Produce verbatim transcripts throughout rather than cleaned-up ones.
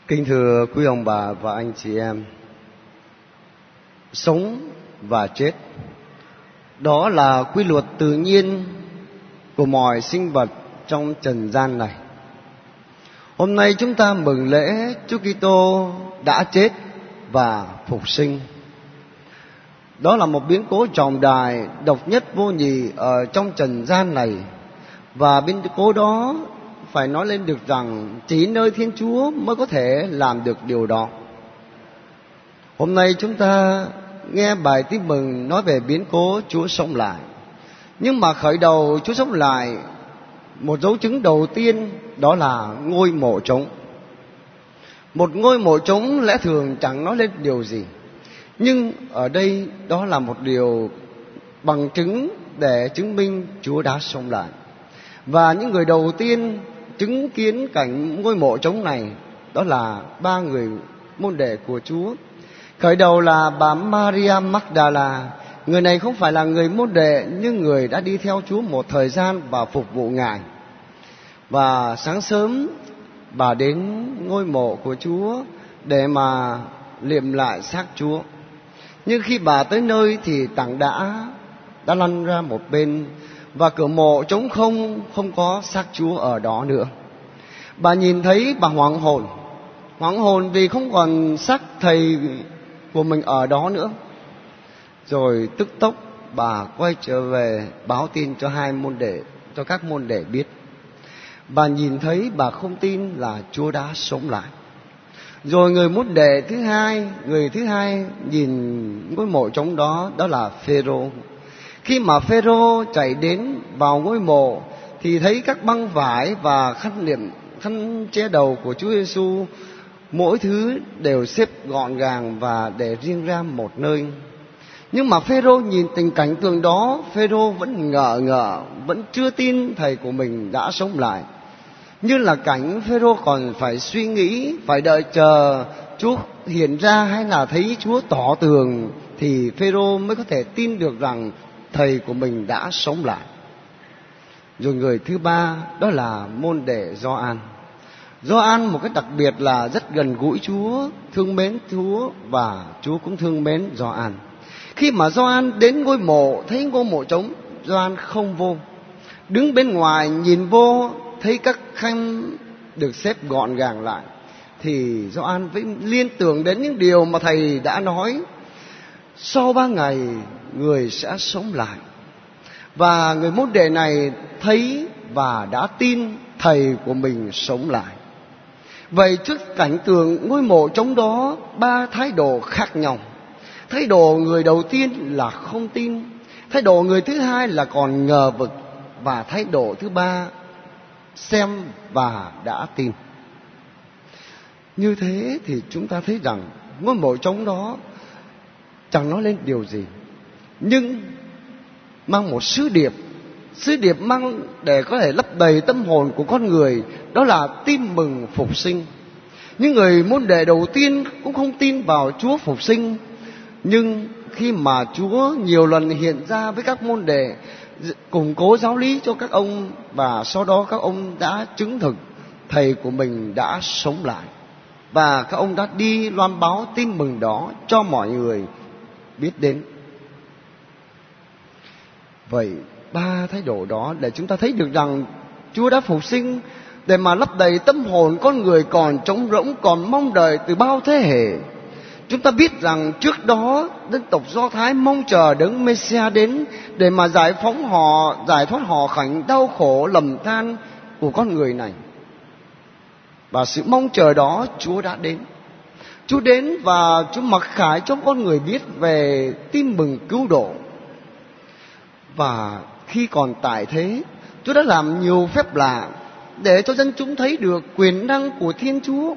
Kính thưa quý ông bà và anh chị em, sống và chết, đó là quy luật tự nhiên của mọi sinh vật trong trần gian này. Hôm nay chúng ta mừng lễ Chúa Kitô đã chết và phục sinh. Đó là một biến cố trọng đại, độc nhất vô nhị ở trong trần gian này. Và biến cố đó phải nói lên được rằng chỉ nơi Thiên Chúa mới có thể làm được điều đó. Hôm nay chúng ta nghe bài tin mừng nói về biến cố Chúa sống lại. Nhưng mà khởi đầu Chúa sống lại, một dấu chứng đầu tiên đó là ngôi mộ trống. Một ngôi mộ trống lẽ thường chẳng nói lên điều gì, nhưng ở đây đó là một điều bằng chứng để chứng minh Chúa đã sống lại. Và những người đầu tiên chứng kiến cảnh ngôi mộ trống này đó là ba người môn đệ của Chúa. Khởi đầu là bà Maria Magdala. Người này không phải là người môn đệ, nhưng người đã đi theo Chúa một thời gian và phục vụ Ngài. Và sáng sớm bà đến ngôi mộ của Chúa để mà liệm lại xác Chúa. Nhưng khi bà tới nơi thì tảng đá đã lăn ra một bên, và cửa mộ trống không, không có xác Chúa ở đó nữa. Bà nhìn thấy, bà hoảng hồn, hoảng hồn vì không còn xác thầy của mình ở đó nữa. Rồi tức tốc bà quay trở về báo tin cho hai môn đệ, cho các môn đệ biết. Bà nhìn thấy, bà không tin là Chúa đã sống lại. Rồi người môn đệ thứ hai, người thứ hai nhìn ngôi mộ trống đó, đó là Phêrô. Khi mà Phêrô chạy đến vào ngôi mộ thì thấy các băng vải và khăn liệm, khăn che đầu của Chúa Giêsu, mỗi thứ đều xếp gọn gàng và để riêng ra một nơi. Nhưng mà Phêrô nhìn tình cảnh tượng đó, Phêrô vẫn ngờ ngợ, vẫn chưa tin thầy của mình đã sống lại. Như là cảnh Phêrô còn phải suy nghĩ, phải đợi chờ Chúa hiện ra hay là thấy Chúa tỏ tường thì Phêrô mới có thể tin được rằng thầy của mình đã sống lại. Rồi người thứ ba đó là môn đệ Gioan. Gioan một cái đặc biệt là rất gần gũi Chúa, thương mến Chúa, và Chúa cũng thương mến Gioan. Khi mà Gioan đến ngôi mộ, thấy ngôi mộ trống, Gioan không vô, đứng bên ngoài nhìn vô, thấy các khăn được xếp gọn gàng lại, thì Gioan mới liên tưởng đến những điều mà thầy đã nói: sau ba ngày người sẽ sống lại. Và người môn đệ này thấy và đã tin thầy của mình sống lại. Vậy trước cảnh tượng ngôi mộ trống đó, ba thái độ khác nhau. Thái độ người đầu tiên là không tin, thái độ người thứ hai là còn ngờ vực, và thái độ thứ ba xem và đã tin. Như thế thì chúng ta thấy rằng ngôi mộ trống đó chẳng nói lên điều gì, nhưng mang một sứ điệp. Sứ điệp mang để có thể lấp đầy tâm hồn của con người, đó là tin mừng phục sinh. Những người môn đệ đầu tiên cũng không tin vào Chúa phục sinh, nhưng khi mà Chúa nhiều lần hiện ra với các môn đệ, củng cố giáo lý cho các ông, và sau đó các ông đã chứng thực thầy của mình đã sống lại, và các ông đã đi loan báo tin mừng đó cho mọi người biết đến. Vậy ba thái độ đó để chúng ta thấy được rằng Chúa đã phục sinh để mà lấp đầy tâm hồn con người còn trống rỗng, còn mong đợi từ bao thế hệ. Chúng ta biết rằng trước đó dân tộc Do Thái mong chờ đấng Messiah đến để mà giải phóng họ, giải thoát họ khỏi đau khổ lầm than của con người này. Và sự mong chờ đó Chúa đã đến. Chúa đến và Chúa mặc khải cho con người biết về tin mừng cứu độ. Và khi còn tại thế, Chúa đã làm nhiều phép lạ để cho dân chúng thấy được quyền năng của Thiên Chúa.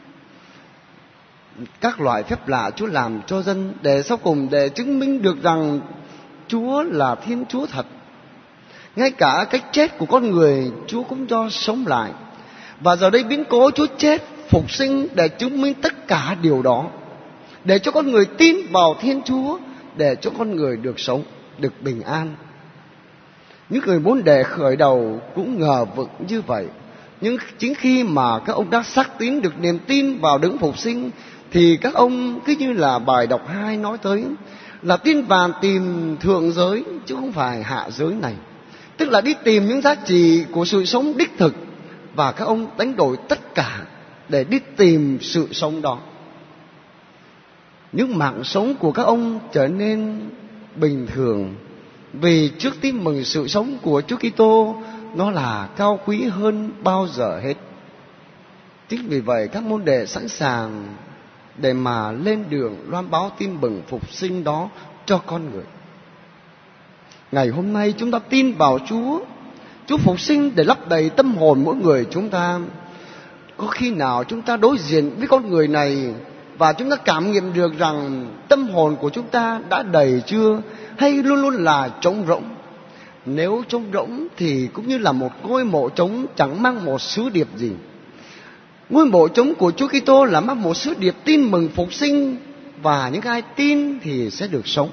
Các loại phép lạ Chúa làm cho dân để sau cùng để chứng minh được rằng Chúa là Thiên Chúa thật. Ngay cả cái chết của con người Chúa cũng cho sống lại. Và giờ đây biến cố Chúa chết phục sinh để chứng minh tất cả điều đó, để cho con người tin vào Thiên Chúa, để cho con người được sống, được bình an. Những người môn đệ khởi đầu cũng ngờ vực như vậy, Nhưng chính khi mà các ông đã xác tín được niềm tin vào đấng phục sinh, thì các ông cứ như là bài đọc hai nói tới, là tin vàng tìm thượng giới chứ không phải hạ giới này. Tức là đi tìm những giá trị của sự sống đích thực, và các ông đánh đổi tất cả để đi tìm sự sống đó. Những mạng sống của các ông trở nên bình thường, vì trước tin mừng sự sống của Chúa Kitô nó là cao quý hơn bao giờ hết. Chính vì vậy các môn đệ sẵn sàng để mà lên đường loan báo tin mừng phục sinh đó cho con người. Ngày hôm nay chúng ta tin vào Chúa, Chúa phục sinh để lấp đầy tâm hồn mỗi người chúng ta. Có khi nào chúng ta đối diện với con người này và chúng ta cảm nghiệm được rằng tâm hồn của chúng ta đã đầy chưa, hay luôn luôn là trống rỗng? Nếu trống rỗng thì cũng như là một ngôi mộ trống chẳng mang một sứ điệp gì. Ngôi mộ trống của Chúa Kitô là mang một sứ điệp tin mừng phục sinh, và những ai tin thì sẽ được sống.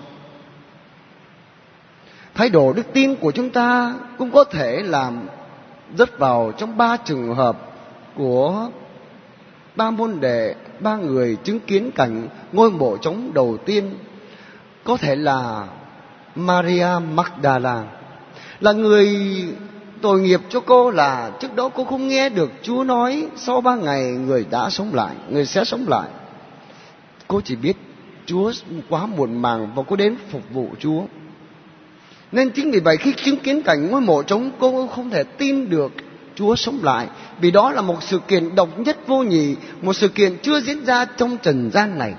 Thái độ đức tin của chúng ta cũng có thể làm rớt vào trong ba trường hợp của ba môn đệ, ba người chứng kiến cảnh ngôi mộ trống đầu tiên. Có thể là Maria Magdala, là người tội nghiệp cho cô, là trước đó cô không nghe được Chúa nói sau ba ngày người đã sống lại, người sẽ sống lại. Cô chỉ biết Chúa quá muộn màng và cô đến phục vụ Chúa. Nên chính vì vậy khi chứng kiến cảnh ngôi mộ trống, cô không thể tin được Chúa sống lại, vì đó là một sự kiện độc nhất vô nhị, một sự kiện chưa diễn ra trong trần gian này.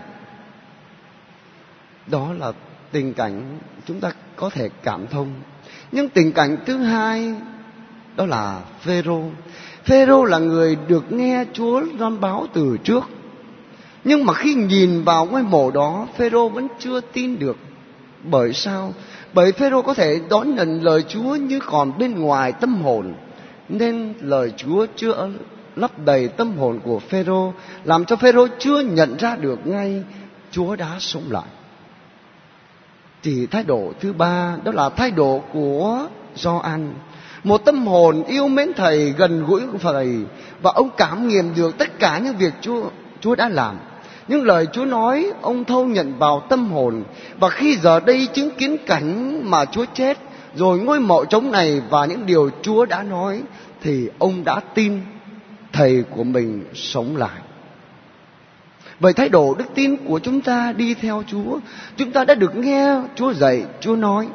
Đó là tình cảnh chúng ta có thể cảm thông. Nhưng tình cảnh thứ hai đó là Phêrô. Phêrô là người được nghe Chúa loan báo từ trước, nhưng mà khi nhìn vào ngôi mộ đó, Phêrô vẫn chưa tin được. Bởi sao? Bởi Phêrô có thể đón nhận lời Chúa nhưng còn bên ngoài tâm hồn, nên lời Chúa chưa lấp đầy tâm hồn của Phêrô, làm cho Phêrô chưa nhận ra được ngay Chúa đã sống lại. Thì thái độ thứ ba đó là thái độ của Gioan, một tâm hồn yêu mến Thầy, gần gũi của Thầy, và ông cảm nghiệm được tất cả những việc Chúa Chúa đã làm. Những lời Chúa nói ông thâu nhận vào tâm hồn, và khi giờ đây chứng kiến cảnh mà Chúa chết, rồi ngôi mộ trống này và những điều Chúa đã nói, thì ông đã tin Thầy của mình sống lại. Bởi thái độ đức tin của chúng ta đi theo Chúa, chúng ta đã được nghe Chúa dạy, Chúa nói.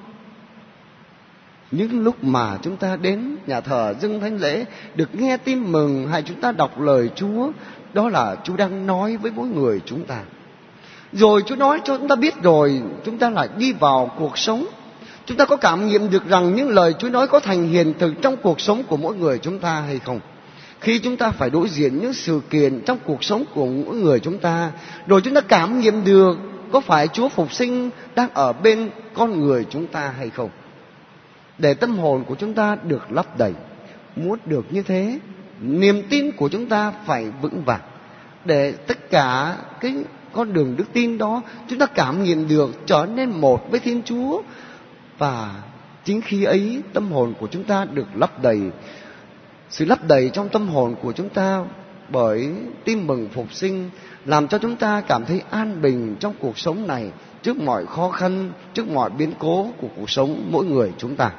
Những lúc mà chúng ta đến nhà thờ dâng thánh lễ, được nghe tin mừng hay chúng ta đọc lời Chúa, đó là Chúa đang nói với mỗi người chúng ta. Rồi Chúa nói cho chúng ta biết rồi, chúng ta lại đi vào cuộc sống. Chúng ta có cảm nghiệm được rằng những lời Chúa nói có thành hiện thực trong cuộc sống của mỗi người chúng ta hay không? Khi chúng ta phải đối diện những sự kiện trong cuộc sống của mỗi người chúng ta, rồi chúng ta cảm nghiệm được có phải Chúa phục sinh đang ở bên con người chúng ta hay không? Để tâm hồn của chúng ta được lấp đầy. Muốn được như thế, niềm tin của chúng ta phải vững vàng, để tất cả cái con đường đức tin đó chúng ta cảm nghiệm được trở nên một với Thiên Chúa. Và chính khi ấy tâm hồn của chúng ta được lấp đầy. Sự lấp đầy trong tâm hồn của chúng ta bởi tin mừng phục sinh làm cho chúng ta cảm thấy an bình trong cuộc sống này, trước mọi khó khăn, trước mọi biến cố của cuộc sống mỗi người chúng ta.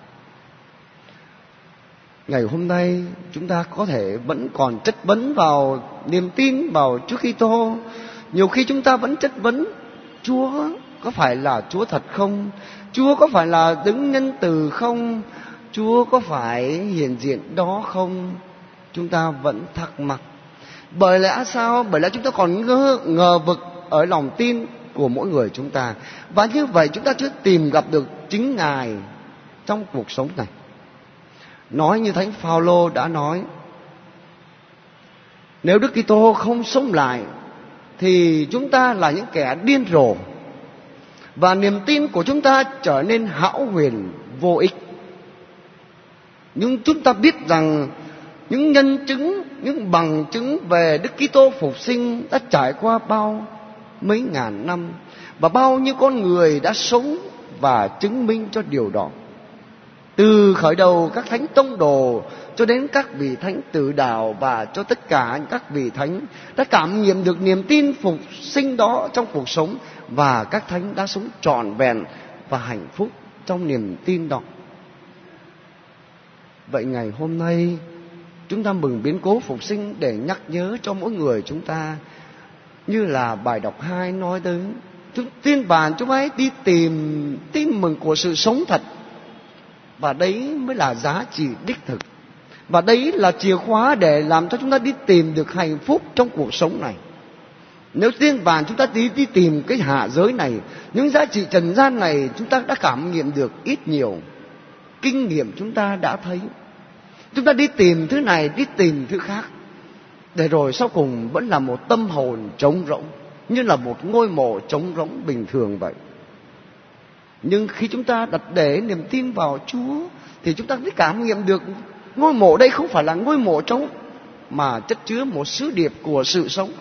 Ngày hôm nay chúng ta có thể vẫn còn chất vấn vào niềm tin vào Chúa Kitô. Nhiều khi chúng ta vẫn chất vấn Chúa có phải là Chúa thật không? Chúa có phải là đấng nhân từ không? Chúa có phải hiện diện đó không? Chúng ta vẫn thắc mắc. Bởi lẽ sao? Bởi lẽ chúng ta còn ngơ, ngờ vực ở lòng tin của mỗi người chúng ta. Và như vậy chúng ta chưa tìm gặp được chính Ngài trong cuộc sống này. Nói như Thánh Phaolô đã nói, nếu Đức Kitô không sống lại thì chúng ta là những kẻ điên rồ, và niềm tin của chúng ta trở nên hão huyền vô ích. Nhưng chúng ta biết rằng những nhân chứng, những bằng chứng về Đức Kitô phục sinh đã trải qua bao mấy ngàn năm, và bao nhiêu con người đã sống và chứng minh cho điều đó. Từ khởi đầu các thánh tông đồ cho đến các vị thánh tử đạo và cho tất cả các vị thánh đã cảm nghiệm được niềm tin phục sinh đó trong cuộc sống, và các thánh đã sống trọn vẹn và hạnh phúc trong niềm tin đó. Vậy ngày hôm nay chúng ta mừng biến cố phục sinh để nhắc nhớ cho mỗi người chúng ta, như là bài đọc hai nói tới, chúng tin bàn chúng ấy đi tìm tin mừng của sự sống thật, và đấy mới là giá trị đích thực, và đấy là chìa khóa để làm cho chúng ta đi tìm được hạnh phúc trong cuộc sống này. Nếu tiên vàng chúng ta đi, đi tìm cái hạ giới này, những giá trị trần gian này chúng ta đã cảm nghiệm được ít nhiều, kinh nghiệm chúng ta đã thấy. Chúng ta đi tìm thứ này, đi tìm thứ khác, để rồi sau cùng vẫn là một tâm hồn trống rỗng, như là một ngôi mộ trống rỗng bình thường vậy. Nhưng khi chúng ta đặt để niềm tin vào Chúa thì chúng ta mới cảm nghiệm được ngôi mộ đây không phải là ngôi mộ trống, mà chất chứa một sứ điệp của sự sống.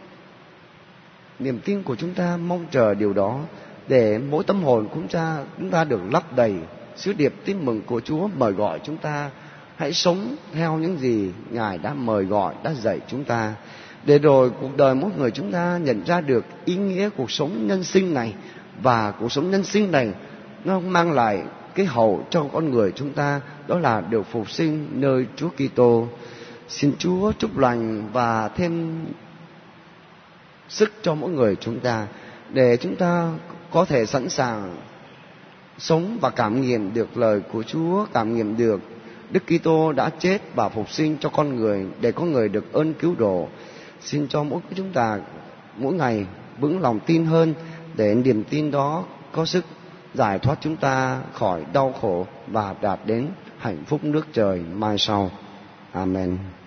Niềm tin của chúng ta mong chờ điều đó, để mỗi tâm hồn của chúng ta, chúng ta được lấp đầy sứ điệp tin mừng của Chúa mời gọi chúng ta hãy sống theo những gì Ngài đã mời gọi, đã dạy chúng ta, để rồi cuộc đời mỗi người chúng ta nhận ra được ý nghĩa cuộc sống nhân sinh này, và cuộc sống nhân sinh này nó mang lại cái hậu cho con người chúng ta, đó là được phục sinh nơi Chúa Kitô. Xin Chúa chúc lành và thêm sức cho mỗi người chúng ta, để chúng ta có thể sẵn sàng sống và cảm nghiệm được lời của Chúa, cảm nghiệm được Đức Kitô đã chết và phục sinh cho con người, để con người được ơn cứu độ. Xin cho mỗi chúng ta mỗi ngày vững lòng tin hơn, để niềm tin đó có sức giải thoát chúng ta khỏi đau khổ và đạt đến hạnh phúc nước trời mai sau. Amen.